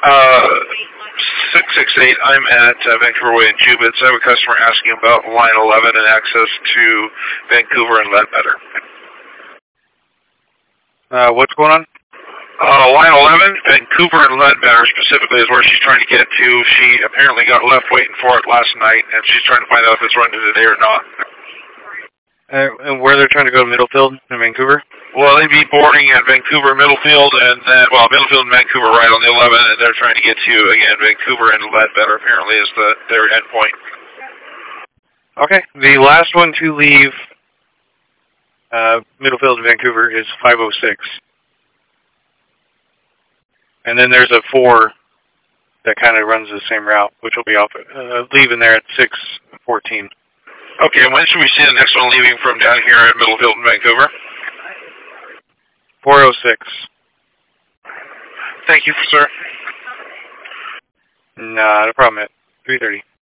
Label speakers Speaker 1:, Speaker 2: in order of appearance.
Speaker 1: Uh, 668, I'm at Vancouver Way in Jubitz. I have a customer asking about line 11 and access to Vancouver and Ledbetter.
Speaker 2: What's going on?
Speaker 1: Line 11, Vancouver and Ledbetter specifically is where she's trying to get to. She apparently got left waiting for it last night, and she's trying to find out if it's running today or not.
Speaker 2: And where they're trying to go to Middlefield in Vancouver?
Speaker 1: Well, they'd be boarding at Vancouver, Middlefield, and then, Middlefield and Vancouver right on the 11, and they're trying to get to, again, Vancouver and Ledbetter apparently is their end point.
Speaker 2: Okay. The last one to leave Middlefield and Vancouver is 506. And then there's a 4 that kind of runs the same route, which will be off leaving there at 6:14.
Speaker 1: Okay, and when should we see the next one leaving from down here at Middlefield and Vancouver?
Speaker 2: 406.
Speaker 1: Thank you, sir.
Speaker 2: Nah, no problem at 3:30.